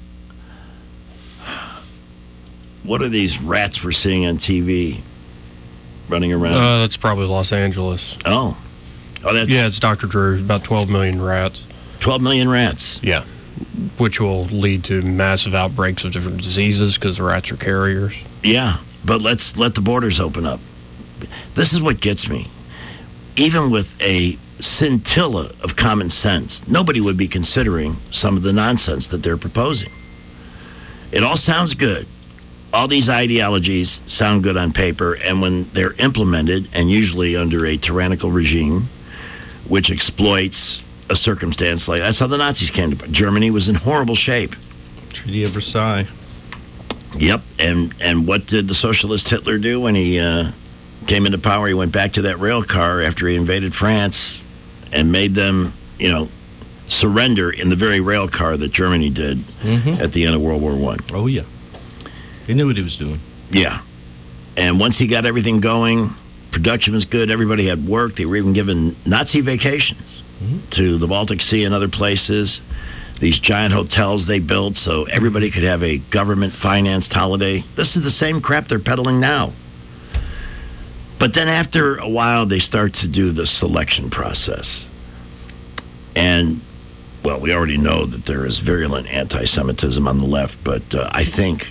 What are these rats we're seeing on TV running around? That's probably Los Angeles. Oh, that's... Yeah, it's Dr. Drew. About 12 million rats. 12 million rats? Yeah, which will lead to massive outbreaks of different diseases because the rats are carriers. Yeah, but let's let the borders open up. This is what gets me. Even with a scintilla of common sense, nobody would be considering some of the nonsense that they're proposing. It all sounds good. All these ideologies sound good on paper, and when they're implemented, and usually under a tyrannical regime, which exploits a circumstance like that's how the Nazis came to power. Germany was in horrible shape. Treaty of Versailles. Yep, and what did the socialist Hitler do when he came into power? He went back to that rail car after he invaded France and made them, surrender in the very rail car that Germany did at the end of World War I. Oh, yeah. He knew what he was doing. Yeah. And once he got everything going, production was good, everybody had work. They were even given Nazi vacations to the Baltic Sea and other places. These giant hotels they built so everybody could have a government-financed holiday. This is the same crap they're peddling now. But then after a while, they start to do the selection process. And, well, we already know that there is virulent anti-Semitism on the left, but I think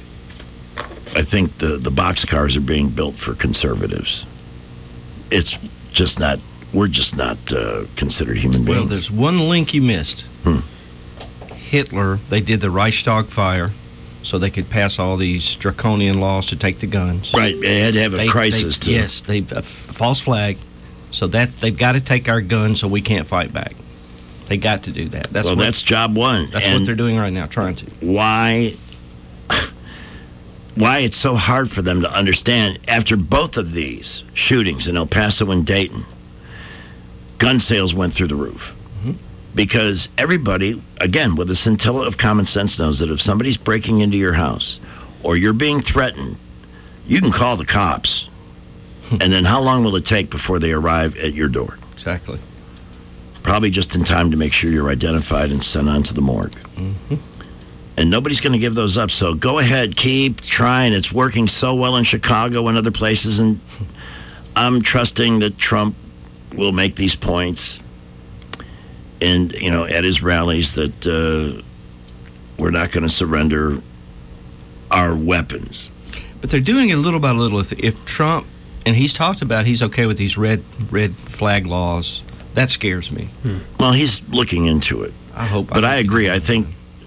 the boxcars are being built for conservatives. It's just not, we're just not considered human beings. Well, there's one link you missed. Hitler, they did the Reichstag fire so they could pass all these draconian laws to take the guns. Right, they had to have a crisis too. Yes, a false flag, so that they've got to take our guns so we can't fight back. They got to do that. That's job one. That's what they're doing right now, trying to. Why it's so hard for them to understand after both of these shootings in El Paso and Dayton, gun sales went through the roof. Because everybody, again, with a scintilla of common sense knows that if somebody's breaking into your house or you're being threatened, you can call the cops. And then how long will it take before they arrive at your door? Exactly. Probably just in time to make sure you're identified and sent on to the morgue. And nobody's going to give those up. So go ahead, keep trying. It's working so well in Chicago and other places. And I'm trusting that Trump will make these points. And, at his rallies that we're not going to surrender our weapons. But they're doing it little by little. If Trump, and he's talked about he's okay with these red flag laws, that scares me. Well, he's looking into it. I hope. But I agree. I think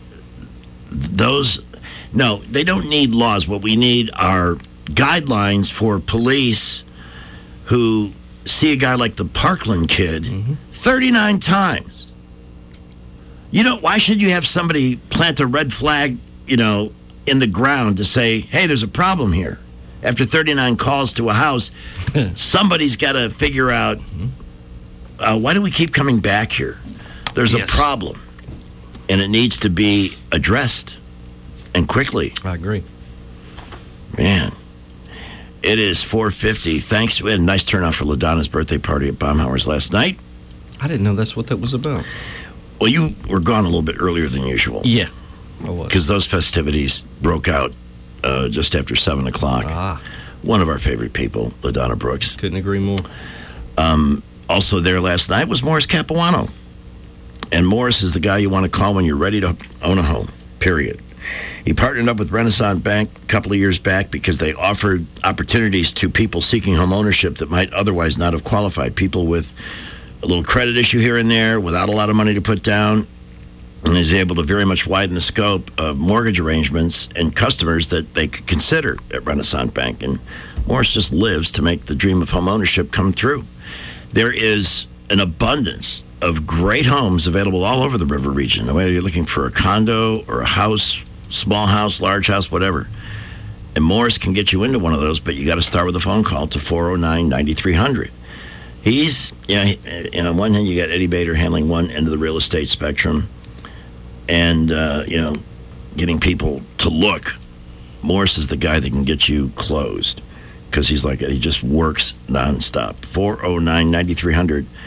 no, they don't need laws. What we need are guidelines for police who see a guy like the Parkland kid 39 times. Why should you have somebody plant a red flag, in the ground to say, hey, there's a problem here? After 39 calls to a house, somebody's got to figure out, why do we keep coming back here? There's a problem, and it needs to be addressed, and quickly. I agree. Man. It is 4:50. Thanks. We had a nice turnout for LaDonna's birthday party at Baumhauer's last night. I didn't know that's what that was about. Well, you were gone a little bit earlier than usual. Yeah, I was. Because those festivities broke out just after 7 o'clock. One of our favorite people, LaDonna Brooks. Couldn't agree more. Also there last night was Morris Capuano. And Morris is the guy you want to call when you're ready to own a home, period. He partnered up with Renaissance Bank a couple of years back because they offered opportunities to people seeking home ownership that might otherwise not have qualified. People with a little credit issue here and there, without a lot of money to put down, and is able to very much widen the scope of mortgage arrangements and customers that they could consider at Renaissance Bank. And Morris just lives to make the dream of home ownership come true. There is an abundance of great homes available all over the river region, whether you're looking for a condo or a house, small house, large house, whatever. And Morris can get you into one of those, but you got to start with a phone call to 409-9300. He's, on one hand, you got Eddie Bader handling one end of the real estate spectrum and, getting people to look. Morris is the guy that can get you closed because he just works nonstop. 409-9300.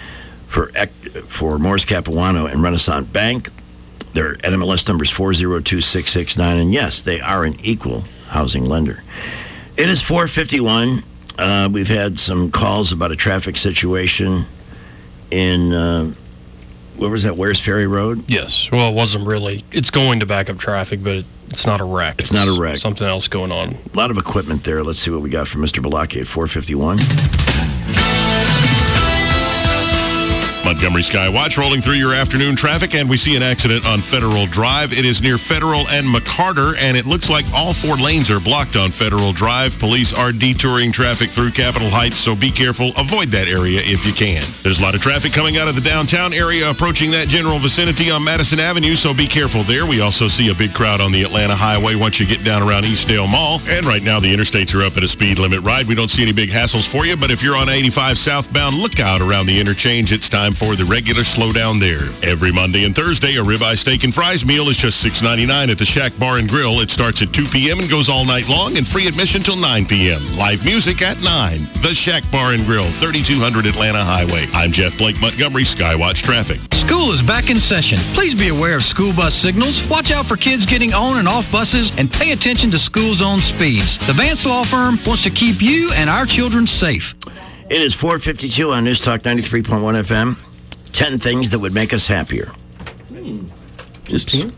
for Morris Capuano and Renaissance Bank. Their NMLS number is 402669, and yes, they are an equal housing lender. It is 4:51. We've had some calls about a traffic situation in, where was that, Wares Ferry Road? Yes. Well, it wasn't really. It's going to back up traffic, but it's not a wreck. It's not a wreck. Something else going on. A lot of equipment there. Let's see what we got from Mr. Balaki at 4:51. Montgomery Skywatch rolling through your afternoon traffic, and we see an accident on Federal Drive. It is near Federal and McCarter, and it looks like all 4 lanes are blocked on Federal Drive. Police are detouring traffic through Capitol Heights, so be careful. Avoid that area if you can. There's a lot of traffic coming out of the downtown area approaching that general vicinity on Madison Avenue, so be careful there. We also see a big crowd on the Atlanta Highway once you get down around Eastdale Mall. And right now, the interstates are up at a speed limit ride. We don't see any big hassles for you, but if you're on 85 southbound, look out around the interchange. It's time for the regular slowdown there. Every Monday and Thursday, a ribeye steak and fries meal is just $6.99 at the Shack Bar and Grill. It starts at 2 p.m. and goes all night long, and free admission till 9 p.m. Live music at 9. The Shack Bar and Grill, 3200 Atlanta Highway. I'm Jeff Blake, Montgomery Skywatch Traffic. School is back in session. Please be aware of school bus signals. Watch out for kids getting on and off buses, and pay attention to school zone speeds. The Vance Law Firm wants to keep you and our children safe. It is 4:52 on News Talk 93.1 FM. 10 things that would make us happier. Just here?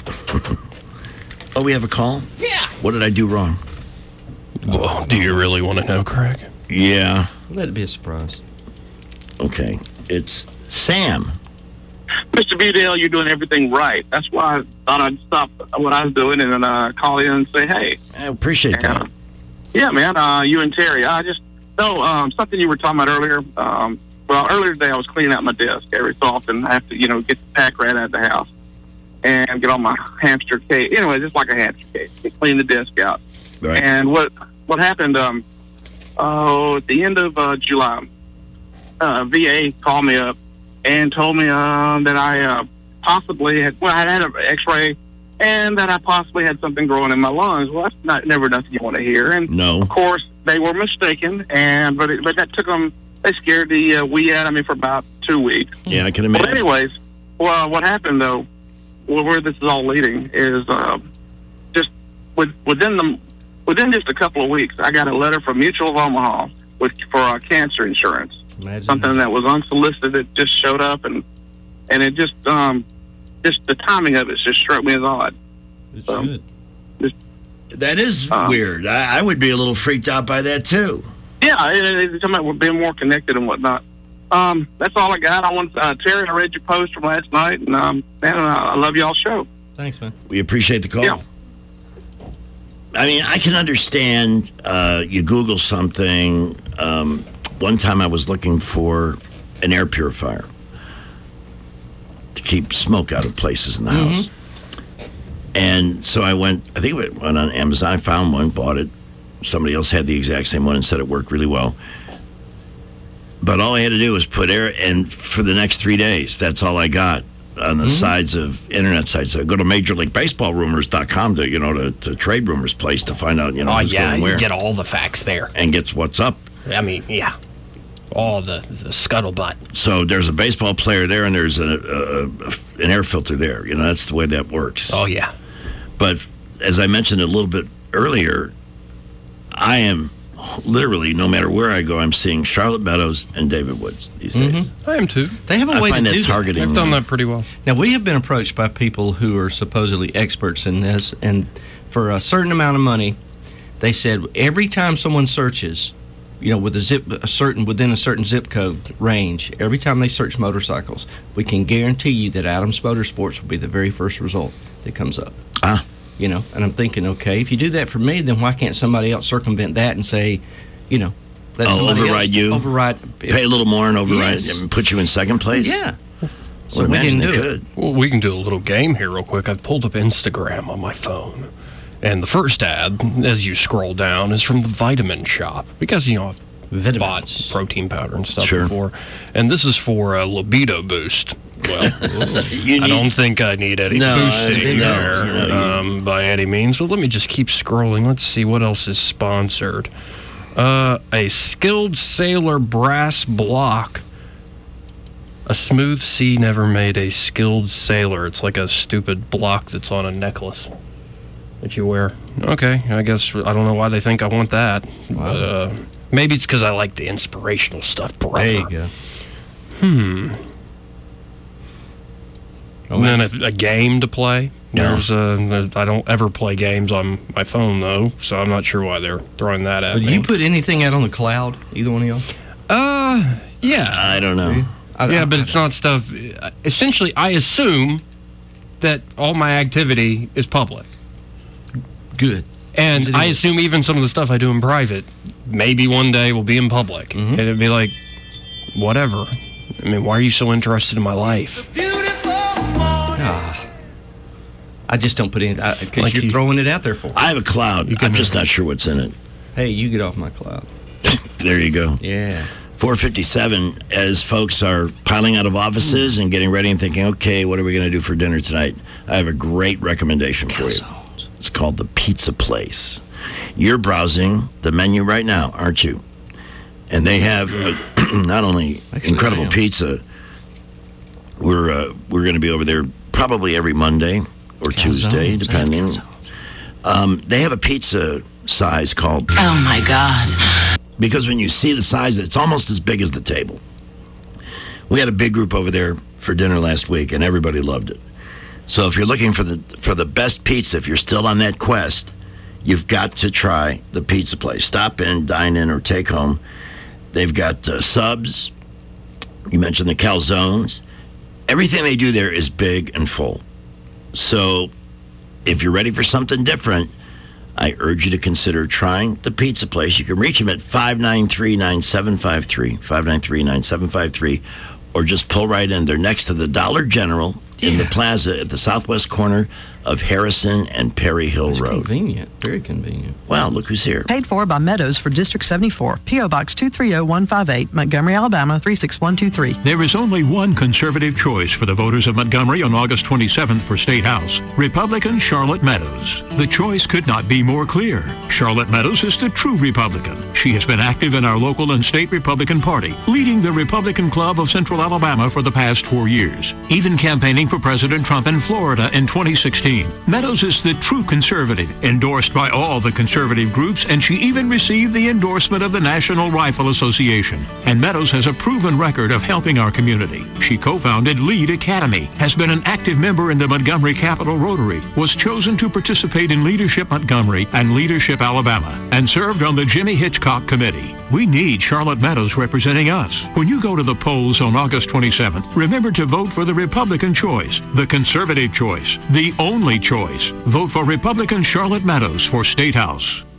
Oh, we have a call? Yeah. What did I do wrong? Well, do you really want to know, Craig? Yeah. Let it be a surprise. Okay. It's Sam. Mr. Budale, you're doing everything right. That's why I thought I'd stop what I was doing and then call in and say, hey. I appreciate that. Yeah, man. You and Terry. I just know something you were talking about earlier. Well, earlier today I was cleaning out my desk. Every so often I have to, get the pack rat out of the house and get all my hamster cage. Anyway, just like a hamster cage. Clean the desk out. Right. And what happened, at the end of July, VA called me up and told me that I possibly had an x-ray and that I possibly had something growing in my lungs. Well, that's never nothing you want to hear. And no. Of course, they were mistaken, but that took them. They scared the wee out of me for about 2 weeks. Yeah, I can imagine. But anyways, what happened though, where this is all leading is just within just a couple of weeks, I got a letter from Mutual of Omaha for cancer insurance. Imagine something that was unsolicited. It just showed up, and it just the timing of it just struck me as odd. It should. That is weird. I would be a little freaked out by that too. Yeah, it's talking about being more connected and whatnot. That's all I got. I want Terry. I read your post from last night, and man, I love y'all's show. Thanks, man. We appreciate the call. Yeah. I mean, I can understand you Google something. One time I was looking for an air purifier to keep smoke out of places in the house. And so I went on Amazon, I found one, bought it. Somebody else had the exact same one and said it worked really well. But all I had to do was put air, and for the next 3 days, that's all I got on the sides of internet sites. I go to MajorLeagueBaseballRumors.com to Trade Rumors place to find out, who's going where. You get all the facts there. And gets what's up. I mean, yeah. All the scuttlebutt. So there's a baseball player there, and there's an air filter there. That's the way that works. Oh, yeah. But as I mentioned a little bit earlier, I am literally, no matter where I go, I'm seeing Charlotte Meadows and David Woods these days. I am too. They have a way to do targeting. They've done that pretty well. Now, we have been approached by people who are supposedly experts in this, and for a certain amount of money, they said every time someone searches, with within a certain zip code range, every time they search motorcycles, we can guarantee you that Adams Motorsports will be the very first result that comes up. And I'm thinking, okay, if you do that for me, then why can't somebody else circumvent that and say, let somebody override you, pay a little more and override and put you in second place? Yeah. So we didn't do it. Well, we can do a little game here real quick. I've pulled up Instagram on my phone. And the first ad, as you scroll down, is from the Vitamin Shop. Because, I've bought protein powder and stuff before. And this is for a libido boost. Well, I don't think I need any boosting there by any means. But let me just keep scrolling. Let's see what else is sponsored. A Skilled Sailor brass block A smooth sea never made a skilled sailor. It's like a stupid block that's on a necklace that you wear. Okay, I guess I don't know why they think I want that. Wow. But maybe it's because I like the inspirational stuff, brother. There you go. And then a game to play. I don't ever play games on my phone, though, so I'm not sure why they're throwing that at me. Do you put anything out on the cloud, either one of y'all? Yeah. I don't know. But it's not stuff. Essentially, I assume that all my activity is public. Good. And I assume even some of the stuff I do in private, maybe one day will be in public. And it'd be like, whatever. I mean, why are you so interested in my life? I just don't put anything, because you're throwing it out there for me. I have a cloud. I'm just not sure what's in it. Hey, you get off my cloud. There you go. Yeah. 4:57, as folks are piling out of offices and getting ready and thinking, okay, what are we going to do for dinner tonight? I have a great recommendation for you. It's called The Pizza Place. You're browsing the menu right now, aren't you? And they have not only incredible pizza. We're going to be over there probably every Monday or Tuesday, depending. They have a pizza size called... Oh, my God. Because when you see the size, it's almost as big as the table. We had a big group over there for dinner last week, and everybody loved it. So if you're looking for the best pizza, if you're still on that quest, you've got to try the Pizza Place. Stop in, dine in, or take home. They've got subs. You mentioned the calzones. Everything they do there is big and full. So if you're ready for something different, I urge you to consider trying the Pizza Place. You can reach them at 593-9753, 593-9753, or just pull right in. They're next to the Dollar General in the plaza at the southwest corner of Harrison and Perry Hill Road. Convenient. Very convenient. Wow, look who's here. Paid for by Meadows for District 74. P.O. Box 230158, Montgomery, Alabama 36123. There is only one conservative choice for the voters of Montgomery on August 27th for State House, Republican Charlotte Meadows. The choice could not be more clear. Charlotte Meadows is the true Republican. She has been active in our local and state Republican Party, leading the Republican Club of Central Alabama for the past 4 years, even campaigning for President Trump in Florida in 2016. Meadows is the true conservative, endorsed by all the conservative groups, and she even received the endorsement of the National Rifle Association. And Meadows has a proven record of helping our community. She co-founded Lead Academy, has been an active member in the Montgomery Capital Rotary, was chosen to participate in Leadership Montgomery and Leadership Alabama, and served on the Jimmy Hitchcock Committee. We need Charlotte Meadows representing us. When you go to the polls on August 27th, remember to vote for the Republican choice, the conservative choice, the only choice. Vote for Republican Charlotte Meadows for State House.